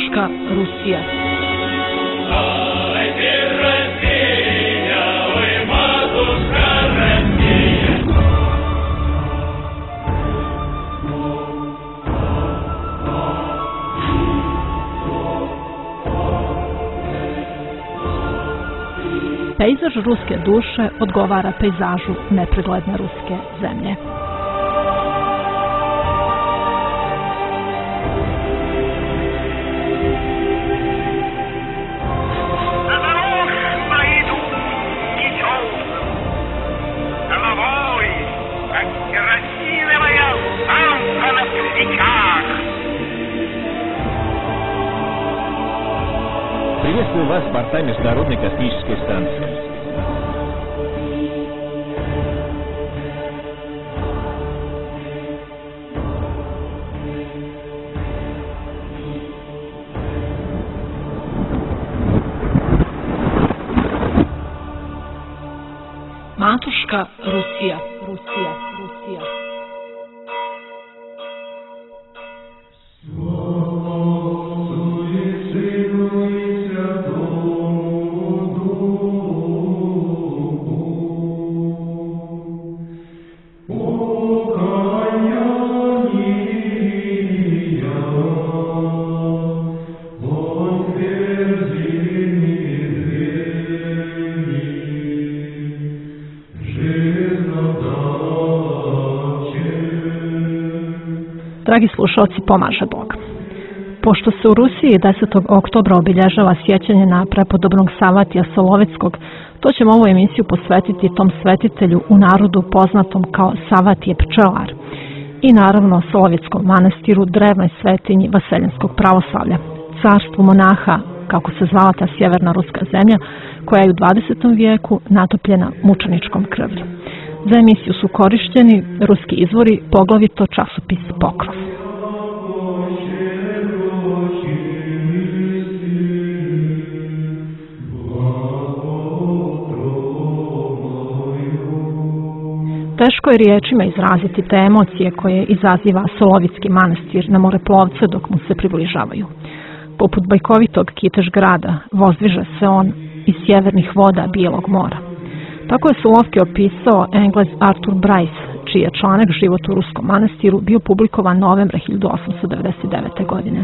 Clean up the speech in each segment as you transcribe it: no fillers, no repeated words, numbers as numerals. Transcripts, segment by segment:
Matuška Rusija. Pejzaž ruske duše odgovara pejzažu nepregledne ruske zemlje. Приветствую вас с борта Международной космической станции. Matuška Rusija. Dragi slušalci, pomaže Bog. Pošto se u Rusiji 10. oktobra obilježava sjećanje na prepodobnog Savatija Solovetskog, to ćemo ovu emisiju posvetiti tom svetitelju u narodu poznatom kao Savatije pčelar i naravno Solovetskom manastiru, drevnoj svetinji vaseljenskog pravoslavlja, carstvu monaha, kako se zvala ta sjeverna ruska zemlja, koja je u 20. vijeku natopljena mučeničkom krvlju. Za emisiju su korišteni ruski izvori, poglavito časopis Pokrov. Teško je riječima izraziti te emocije koje izaziva Solovitski manastir na moreplovce dok mu se približavaju. Poput bajkovitog Kitež grada vozdviže se on iz sjevernih voda Bijelog mora. Tako je Solovki opisao Englez Arthur Bryce, čiji je članak Život u ruskom manastiru bio publikovan novembra 1899. godine.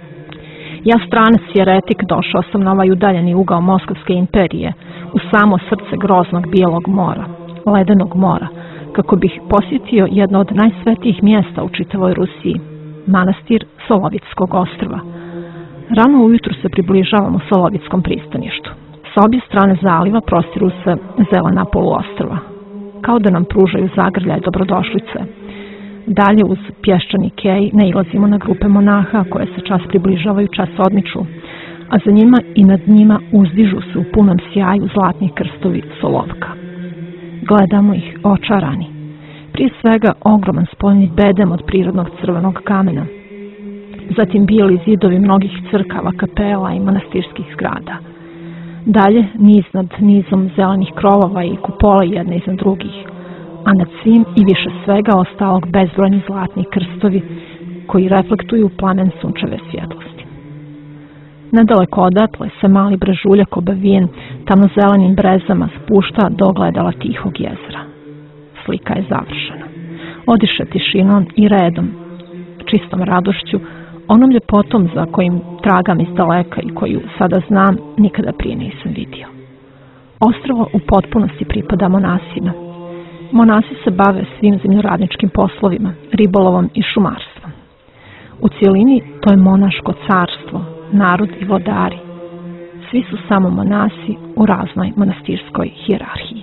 Ja stranac jeretik došao sam na ovaj udaljeni ugao Moskovske imperije, u samo srce groznog Bijelog mora, ledenog mora, kako bih posjetio jedno od najsvetijih mjesta u čitavoj Rusiji, manastir Solovitskog ostrva. Rano ujutru se približavamo Solovitskom pristaništu. Sa obje strane zaliva prostiru se zelena poluostrva, kao da nam pružaju zagrljaj dobrodošlice. Dalje uz pješčani kej nailazimo na grupe monaha koje se čas približavaju, čas odmiču, a za njima i nad njima uzdižu se u punom sjaju zlatni krstovi Solovka. Gledamo ih očarani. Prije svega ogroman spoljni bedem od prirodnog crvenog kamena. Zatim bijeli zidovi mnogih crkava, kapela i manastirskih zgrada. Dalje niz nad nizom zelenih krovova i kupola jedne iznad drugih, a nad svim i više svega ostalog bezbrojni zlatni krstovi koji reflektuju plamen sunčeve svjetlosti. Nedaleko odatle se mali brežuljak obavijen tamnozelenim brezama spušta do ogledala tihog jezera. Slika je završena. Odiše tišinom i redom, čistom radošću, onom ljepotom za kojim tragam iz daleka i koju sada znam nikada prije nisam vidio. Ostrvo u potpunosti pripada monasima. Monasi se bave svim zemljoradničkim poslovima, ribolovom i šumarstvom. U cijelini to je monaško carstvo, narod i vladari. Svi su samo monasi u raznoj monastirskoj hijerarhiji.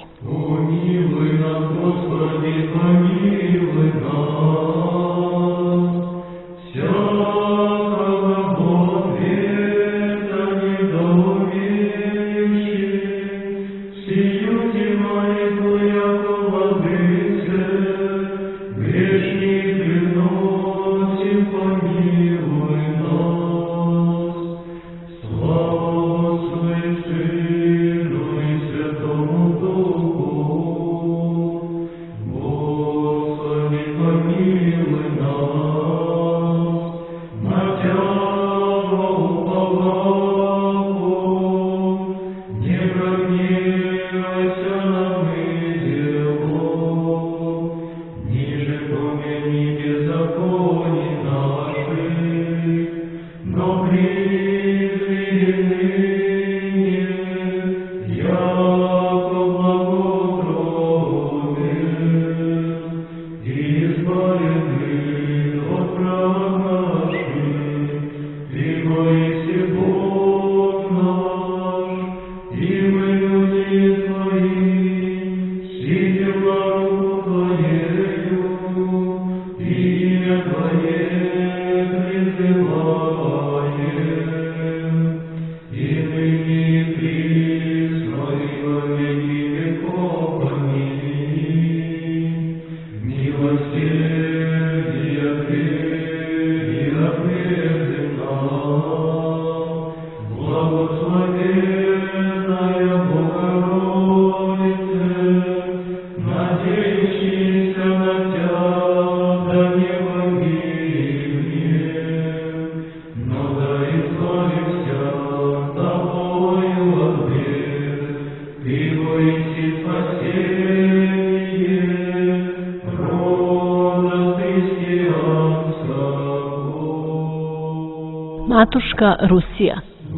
Matuška Rusija.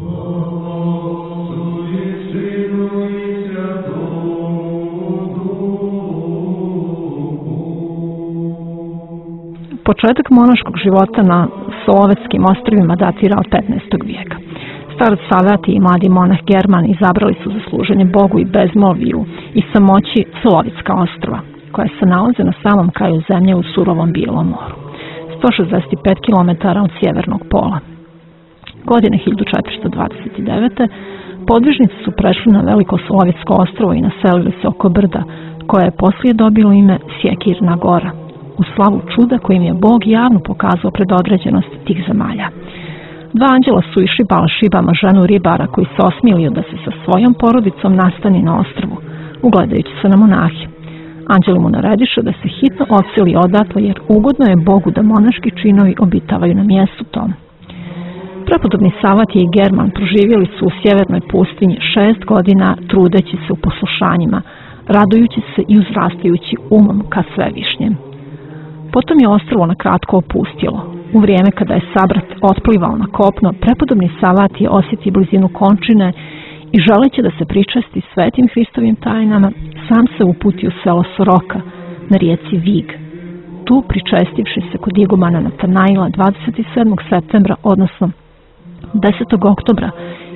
Početak monaškog života na Solovetskim ostrvima datira od 15. vijeka. Starac Savati i mladi monah German izabrali su za služenje Bogu i bezmolju i samoći Solovitska ostrva, koja se nalaze na samom kraju zemlje u surovom Bijelom moru, 165 km od sjevernog pola. Godine 1429. podvižnici su prešli na Veliko Solovitsko ostrvo i naselili se oko brda, koje je poslije dobilo ime Sjekirna gora, u slavu čuda kojim je Bog javno pokazao predodređenost tih zemalja. Dva anđela su išli Balšibama, ženu ribara, koji se osmilio da se sa svojom porodicom nastani na ostrvu, ugledajući se na monahi. Anđeli mu narediše da se hitno odseli odatle, jer ugodno je Bogu da monaški činovi obitavaju na mjestu tom. Prepodobni Savatije i German proživjeli su u sjevernoj pustinji 6 godina, trudeći se u poslušanjima, radujući se i uzrastajući umom ka svevišnjem. Potom je ostrvo na kratko opustilo. U vrijeme kada je sabrat otplivao na kopno, prepodobni Savatije osjeti blizinu končine i želeći da se pričesti svetim Hristovim tajnama, sam se uputi u selo Soroka na rijeci Vig. Tu, pričestivši se kod igumana Natanaila 27. septembra, odnosno 10. oktobra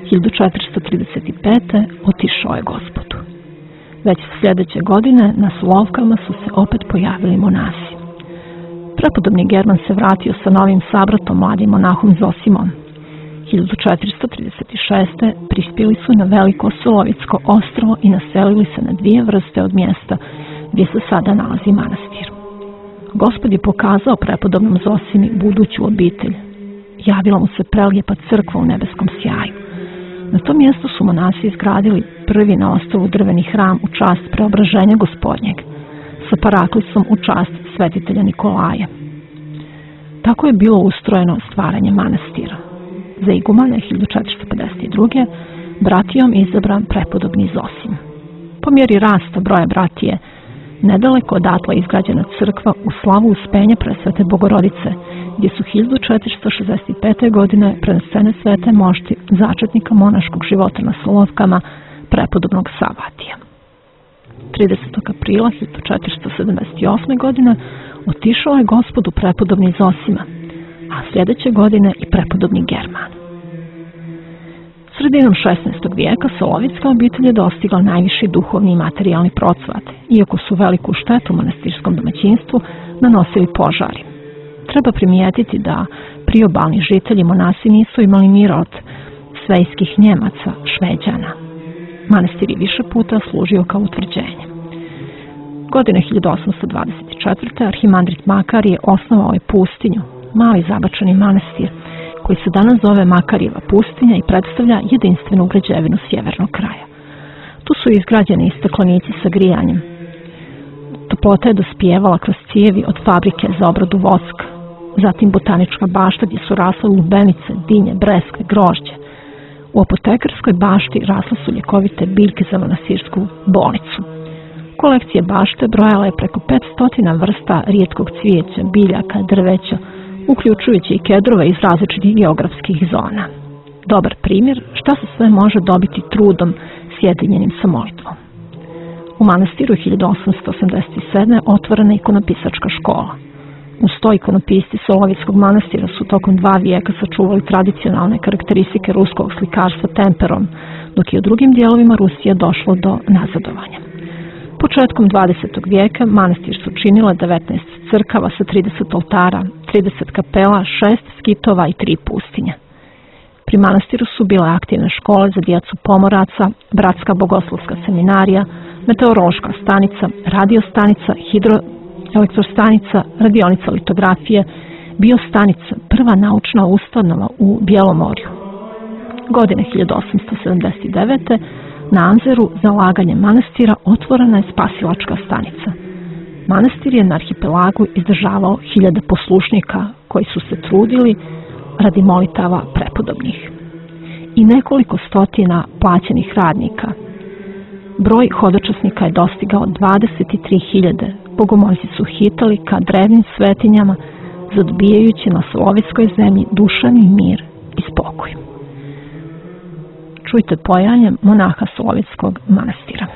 1435. otišao je Gospodu. Već sljedeće godine na Solovkama su se opet pojavili monasi. Prepodobni German se vratio sa novim sabratom, mladim monahom Zosimom. 1436. prispjeli su na Veliko Solovitsko ostrvo i naselili se na 2 vrste od mjesta gdje se sada nalazi manastir. Gospod je pokazao prepodobnom Zosimi buduću obitelj. Javila mu se prelijepa crkva u nebeskom sjaju. Na tom mjestu su monasi izgradili prvi na ostrvu drveni hram u čast preobraženja Gospodnjeg, sa paraklisom u čast svetitelja Nikolaja. Tako je bilo ustrojeno stvaranje manastira. Za igumana 1452. bratijom izabran prepodobni Zosim. Po mjeri rasta broja bratije, nedaleko odatle izgrađena crkva u slavu Uspenja Presvete Bogorodice, gdje su 1465. godine prenesene svete mošti začetnika monaškog života na Solovkama, prepodobnog Savatija. 30. aprila 1478. godine otišao je Gospodu prepodobni Zosima, a sljedeće godine i prepodobni German. Sredinom 16. vijeka Solovitska obitelj je dostigla najviši duhovni i materijalni procvat, iako su veliku štetu monastirskom domaćinstvu nanosili požari. Treba primijetiti da priobalni žitelji monasi nisu imali mira od svejskih Njemaca, Šveđana. Manastir je više puta služio kao utvrđenje. Godine 1824. arhimandrit Makarije osnovao je pustinju, mali zabačeni manastir, koji se danas zove Makarijeva pustinja i predstavlja jedinstvenu građevinu sjevernog kraja. Tu su izgrađeni staklenici sa grijanjem. Toplota je dospijevala kroz cijevi od fabrike za obradu voska, zatim botanička bašta gdje su rasle lubenice, dinje, breskve, grožđe. U apotekarskoj bašti rasle su ljekovite biljke za monastirsku bolnicu. Kolekcije bašte brojala je preko 500 vrsta rijetkog cvijeća, biljaka, drveća, uključujući i kedrove iz različitih geografskih zona. dobar primjer šta se sve može dobiti trudom sjedinjenim sa molitvom. U manastiru 1887. otvorena je ikonopisačka škola. Uz to ikonopisci Solovjetskog manastira su tokom 2 vijeka sačuvali tradicionalne karakteristike ruskog slikarstva temperom, dok je u drugim dijelovima Rusije došlo do nazadovanja. Početkom 20. vijeka manastir su činile 19 crkava sa 30 oltara, 30 kapela, 6 skitova i 3 pustinje. Pri manastiru su bile aktivne škole za djecu pomoraca, bratska bogoslovska seminarija, meteorološka stanica, radiostanica, hidroelektrostanica, radionica litografije, biostanica, prva naučna ustanova u Bjelomorju. Godine 1879. na Anzeru za laganje manastira otvorena je spasilačka stanica. Manastir je na arhipelagu izdržavao 1000 poslušnika koji su se trudili radi molitava prepodobnih i nekoliko stotina plaćenih radnika. Broj hodočasnika je dostigao 23.000. Bogomolci su hitali ka drevnim svetinjama, zadobijajući na slovitskoj zemlji dušani mir i spokoj. Čujte pojanje monaha Solovjetskog manastira.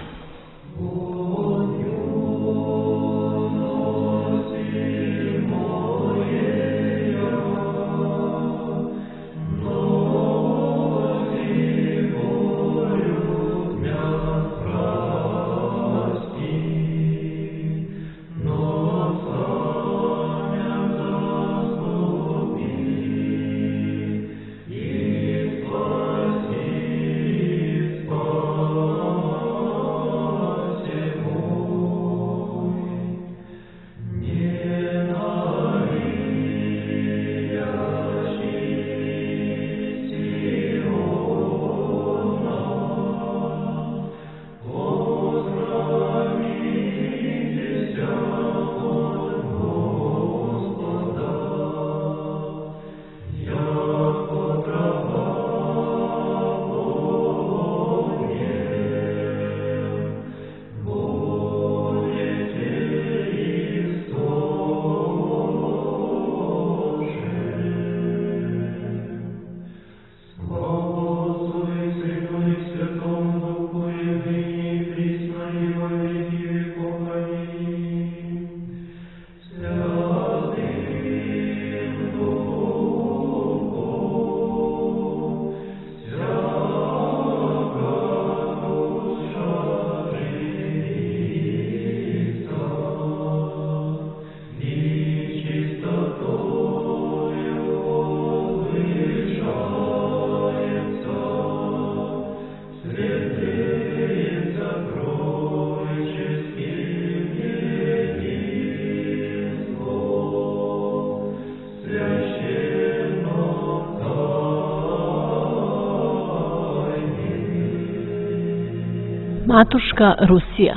Matuška Rusija.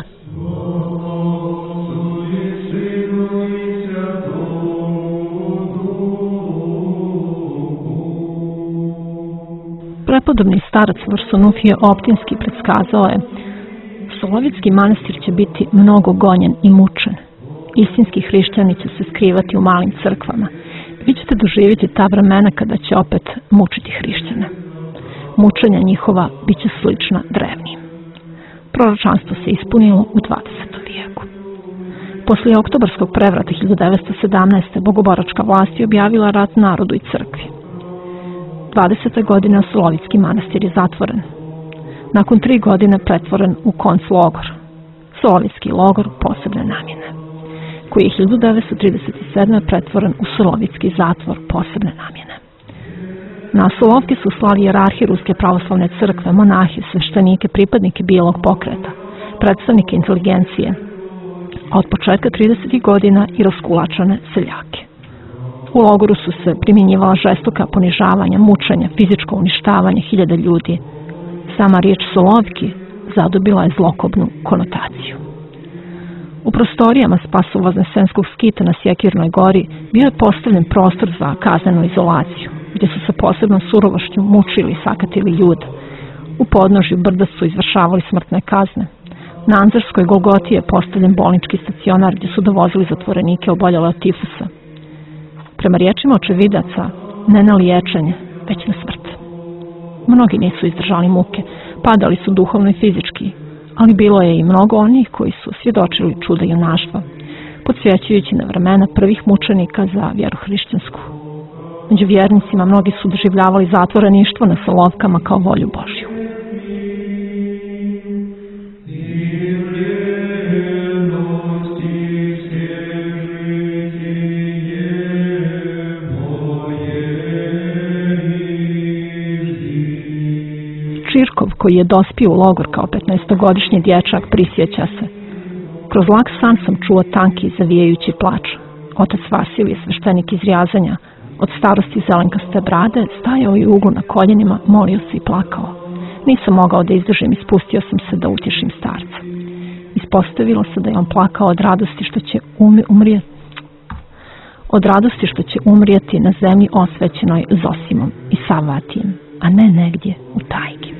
Prepodobni starac Varsunufije Optinski predskazao je: Solovjetski manastir će biti mnogo gonjen i mučen. Istinski hrišćani će se skrivati u malim crkvama. Vi ćete doživjeti ta vremena kada će opet mučiti hrišćane. Mučenja njihova bit će slična drevnim. Proročanstvo se ispunilo u 20. vijeku. Poslije oktobarskog prevrata 1917. bogoboračka vlast je objavila rat narodu i crkvi. 20. godina Solovjetski manastir je zatvoren. Nakon 3 godine pretvoren u konclogor, Solovjetski logor posebne namjene, koji je 1937. pretvoren u Solovjetski zatvor posebne namjene. Na Solovki su slali jerarhi Ruske pravoslavne crkve, monahi, sveštenike, pripadnike bijelog pokreta, predstavnike inteligencije, a od početka 30. godina i raskulačane seljake. U logoru su se primjenjivala žestoka ponižavanja, mučenja, fizičko uništavanje 1000 ljudi. Sama riječ Solovki zadobila je zlokobnu konotaciju. U prostorijama Spasovo-Voznesenskog skita na Sjekirnoj gori bio je postavljen prostor za kaznenu izolaciju, gdje su se posebnom surovošću mučili i sakatili ljude. U podnožju brda su izvršavali smrtne kazne. Na Anzerskoj Golgoti je postavljen bolnički stacionar gdje su dovozili zatvorenike oboljele od tifusa. Prema riječima očevidaca, ne na liječenje, već na smrt. Mnogi nisu izdržali muke, padali su duhovno i fizički, ali bilo je i mnogo onih koji su svjedočili čuda junaštva, podsjećajući na vremena prvih mučenika za vjeru hrišćansku. Među vjernicima mnogi su doživljavali zatvoreništvo na Solovkama kao volju Božju. Čirkov, koji je dospio u logor kao 15-godišnji dječak, prisjeća se: kroz lak san sam čuo tanki zavijajući plač. Otac Vasilije, sveštenik iz Rjazanja, od starosti zelenkaste brade, stajao je u uglu na koljenima, molio se i plakao. Nisam mogao da izdržim i spustio sam se da utješim starca. Ispostavilo se da je on plakao od radosti što će umrijeti na zemlji osvećenoj Zosimom i Savatijem, a ne negdje u tajgi.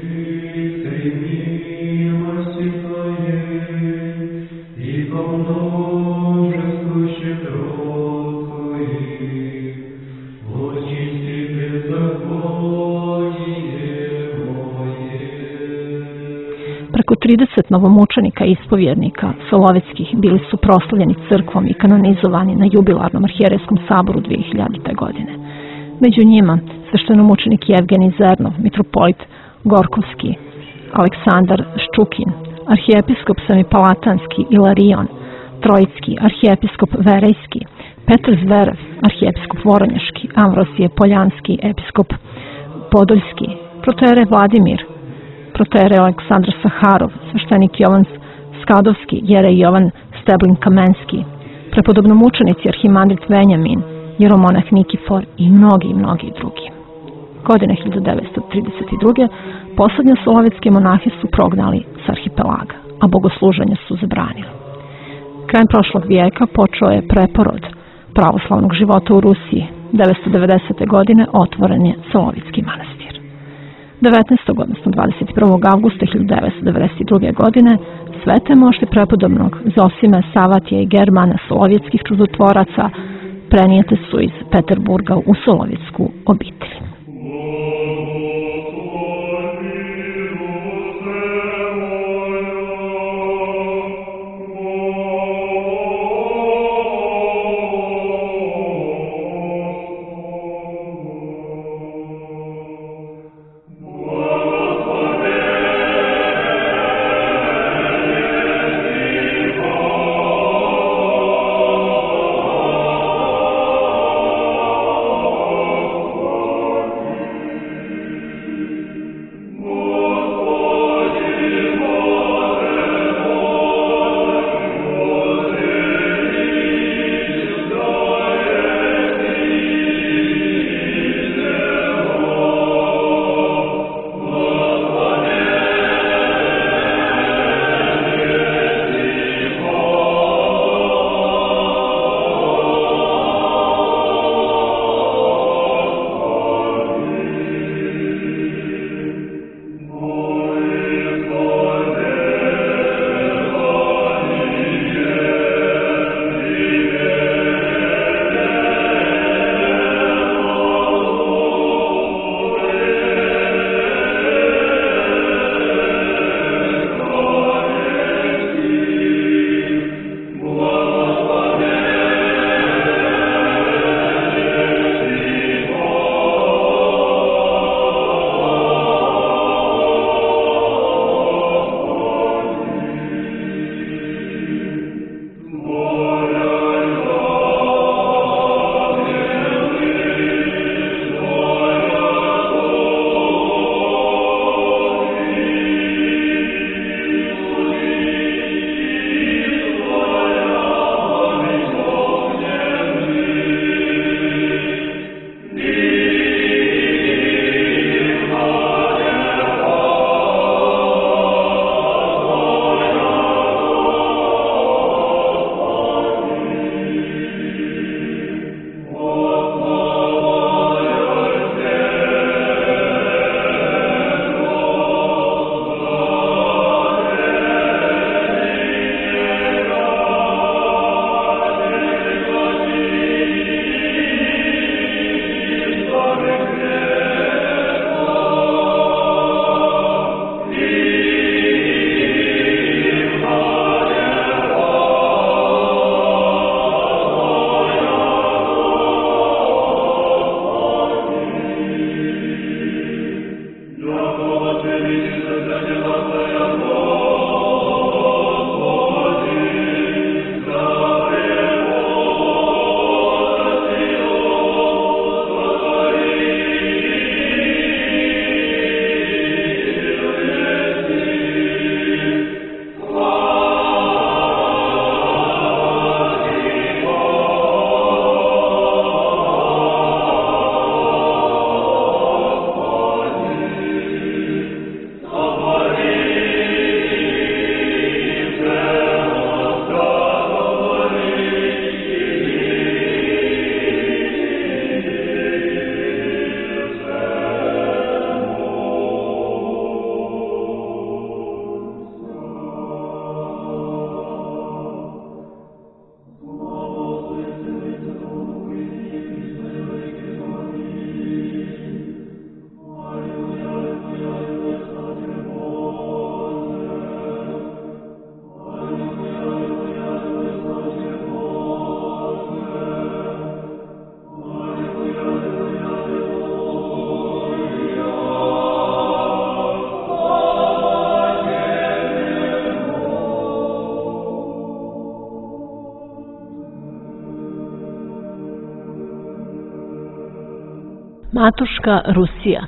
Preko 30 novomučenika i ispovjednika Solovetskih bili su proslavljeni crkvom i kanonizovani na jubilarnom arhijerejskom saboru 2000. godine. Među njima sveštenomučenik Jevgenij Zernov, mitropolit Gorkovski, Aleksandar Ščukin, arhijepiskop Semipalatanski Ilarion Trojicki, arhijepiskop Verejski, Petar Zverev, arhijepiskop Voronjaški, Amvrosije Poljanski, episkop Podoljski, protere Vladimir, protere Aleksandar Saharov, sveštenik Jovan Skadovski, jerej Jovan Steblin Kamenski, prepodobnomučenici arhimandrit Venjamin, jeromonah Nikifor i mnogi drugi. Godine 1932. posljednje solovetske monahe su prognali s arhipelaga, a bogosluženja su zabranili. Krajem prošlog vijeka počeo je preporod pravoslavnog života u Rusiji. 1990. godine otvoren je Solovitski manastir. 19. odnosno 21. avgusta 1992. godine svete mošti prepodobnog Zosime, Savatija i Germana, solovjetskih čudotvoraca, prenijete su iz Peterburga u solovjetsku obitelj. Matuška Rusija.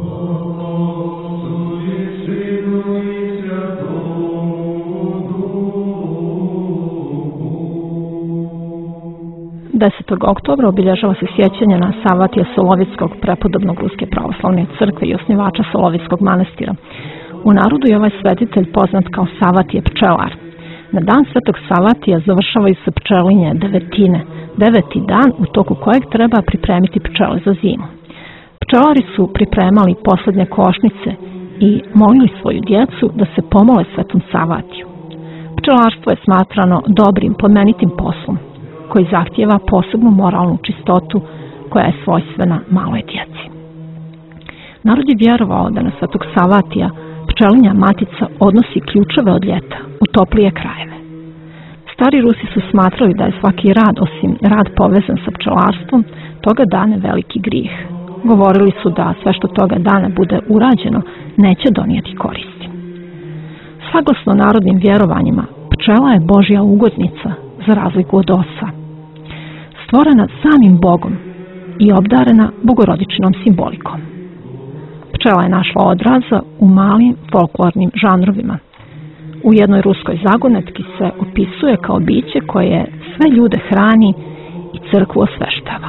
Oktobra obilježava se sjećanje na Savatija Solovitskog, prepodobnog Ruske pravoslavne crkve i osnivača Solovitskog manastira. U narodu je ovaj svetitelj poznat kao Savatije pčelar. Na dan Svetog Savatija završavaju se pčelinje devetine, 9. dan u toku kojeg treba pripremiti pčele za zimu. Pčelari su pripremali posljednje košnice i molili svoju djecu da se pomole Svetom Savatiju. Pčelarstvo je smatrano dobrim, plemenitim poslom koji zahtijeva posebnu moralnu čistotu koja je svojstvena maloj djeci. Narod je vjerovao da na Svetog Savatija pčelinja matica odnosi ključeve od ljeta u toplije krajeve. Stari Rusi su smatrali da je svaki rad, osim rad povezan sa pčelarstvom, toga dana veliki grijeh. Govorili su da sve što toga dana bude urađeno neće donijeti koristi. Saglasno narodnim vjerovanjima, pčela je Božja ugodnica za razliku od osa. Stvorena samim Bogom i obdarena bogorodičnom simbolikom. Pčela je našla odraza u malim folklornim žanrovima. U jednoj ruskoj zagonetki se opisuje kao biće koje sve ljude hrani i crkvu osveštava.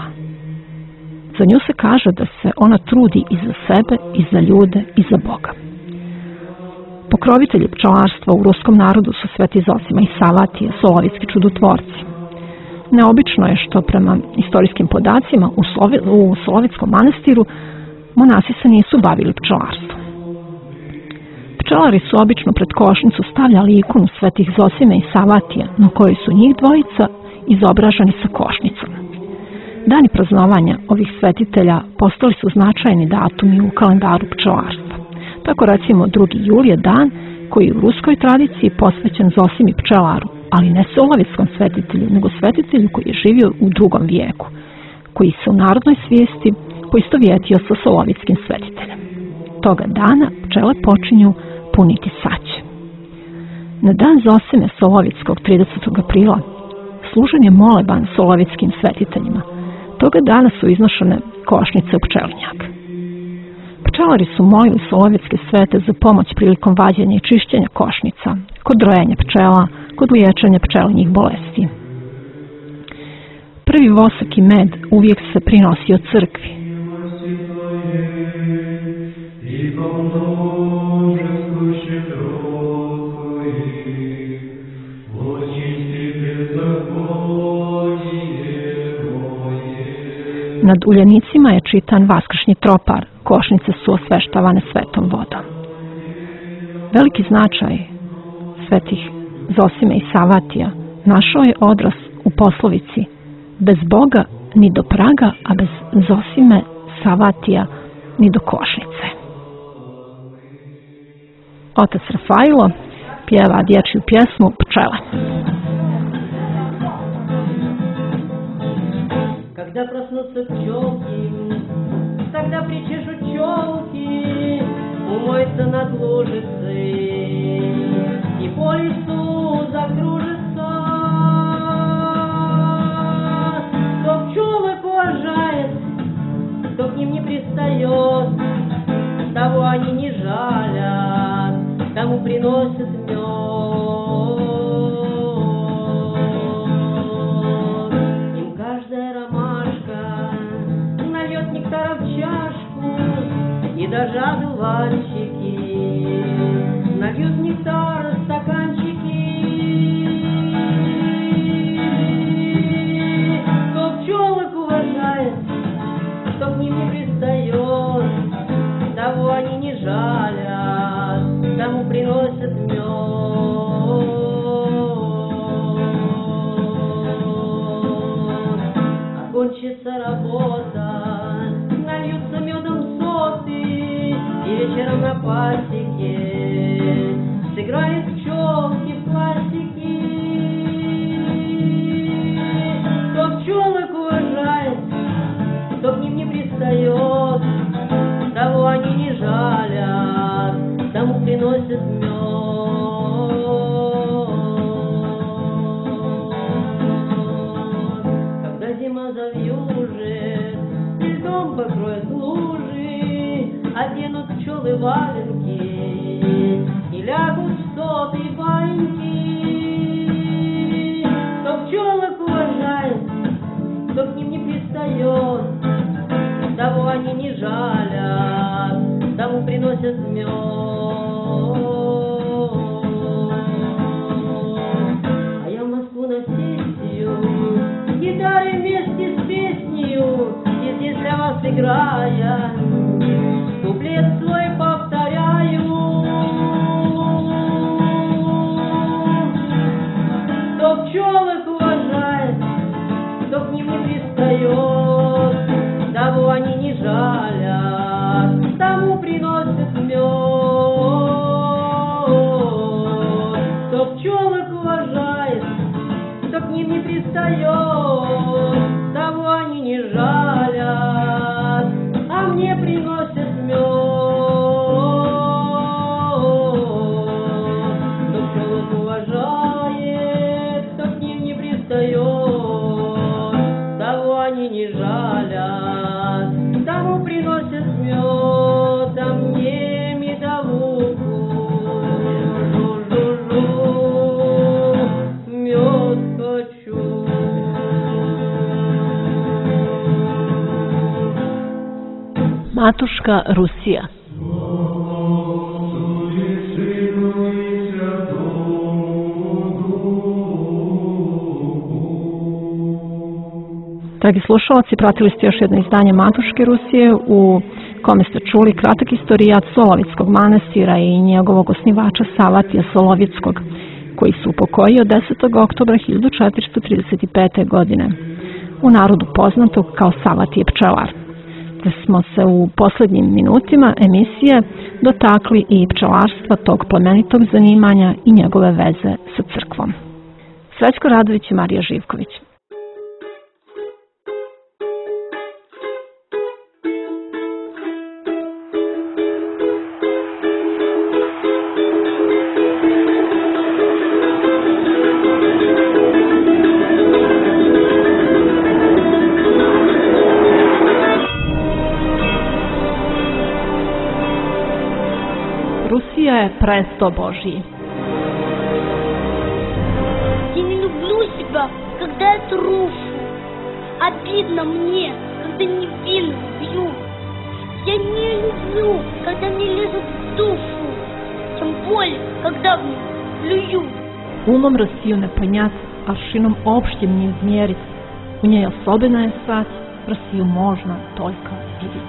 Za nju se kaže da se ona trudi i za sebe, i za ljude, i za Boga. Pokrovitelji pčelarstva u ruskom narodu su Sveti Zosima i Savatije, solovitski čudotvorci. Neobično je što prema istorijskim podacima u Solovitskom manastiru monasi se nisu bavili pčelarstvom. Pčelari su obično pred košnicu stavljali ikonu Svetih Zosime i Savatija, na kojoj su njih dvojica izobraženi sa košnicom. Dani praznovanja ovih svetitelja postali su značajni datumi u kalendaru pčelarstva. Tako recimo 2. jul je dan koji je u ruskoj tradiciji posvećen Zosimi pčelaru, ali ne solovitskom svetitelju, nego svetitelju koji je živio u 2. vijeku, koji se u narodnoj svijesti poistovjetio sa solovitskim svetiteljem. Toga dana pčele počinju puniti saće. Na dan Zosime Solovitskog 30. aprila služen je moleban solovitskim svetiteljima. Toga dana su iznošene košnice u pčelinjak. Pčelari su molili solovitske svete za pomoć prilikom vađenja i čišćenja košnica, kod rojenja pčela, kod liječenja pčelinjih bolesti. Prvi vosak i med uvijek se prinosi od crkvi. Nad uljenicima je čitan vaskršnji tropar, košnice su osveštavane svetom vodom. Veliki značaj svetih Zosime i Savatija našao je odraz u poslovici bez Boga ni do praga, a bez Zosime Savatija ni do košnice. Otac Rafailo pjeva dječju pjesmu Pčele. Когда проснутся пчелки, тогда причешут челки, умоют поднимется над лужицей и по лесу закружится. Кто пчелок уважает, кто к ним не пристает, того они не жалят, тому приносят мед. Им каждая ромашка нальет нектара в чашку, и даже одуванчики нальют нектар в стаканчики. Кто пчелок уважает, кто к ним не пристает, того они не жалят, тому приносят мед. Окончится работа, нальются медом соты, и вечером на пасеке сыграет пчелки в классики. Кто пчелок уважает, кто к ним не пристает, того они не жалят, тому приносят мед. Когда зима завьюжит, льдом покроет лужи, оденут пчелы валенки и лягут в соты баиньки. Кто пчелок уважает, кто к ним не пристает, того они не жалят, тому приносят мед. А я в Москву на сессию с гитарой вместе с песнею, и здесь для вас играя, куплет свой повторяю. Кто пчелок уважает, кто к ним не пристает, того они не жалят, тому приносят мед. Кто пчелок уважает, кто к ним не пристает, того они не жалят, а мне приносят мед. Кто пчелок уважает, кто к ним не пристает, того они не жалят, тому приносят мед, а мне медовуху. Жу-жу-жу, мед хочу. Матушка Rusija. Dragi slušalci, pratili ste još jedno izdanje Matuške Rusije u kome ste čuli kratak istorijat Solovitskog manastira i njegovog osnivača Savatija Solovitskog, koji se upokojio 10. oktobra 1435. godine, u narodu poznatog kao Savatije pčelar. Te smo se u posljednjim minutima emisije dotakli i pčelarstva, tog plemenitog zanimanja i njegove veze sa crkvom. Srećko Radović i Marija Živković. Rusija je presto Božji. Я не люблю себя, когда я трушу. Обидно мне, когда невинных бьют. Я не люблю, когда мне лезут в душу. Тем более, когда в них плюют. Umom Rusiju ne ponjat, aršinom opštim не izmjerit. U njej osobina je sad, Rusiju можно только видеть.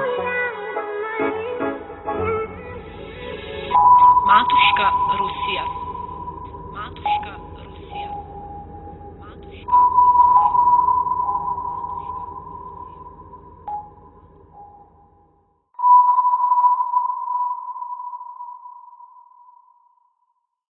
Матушка Rusija.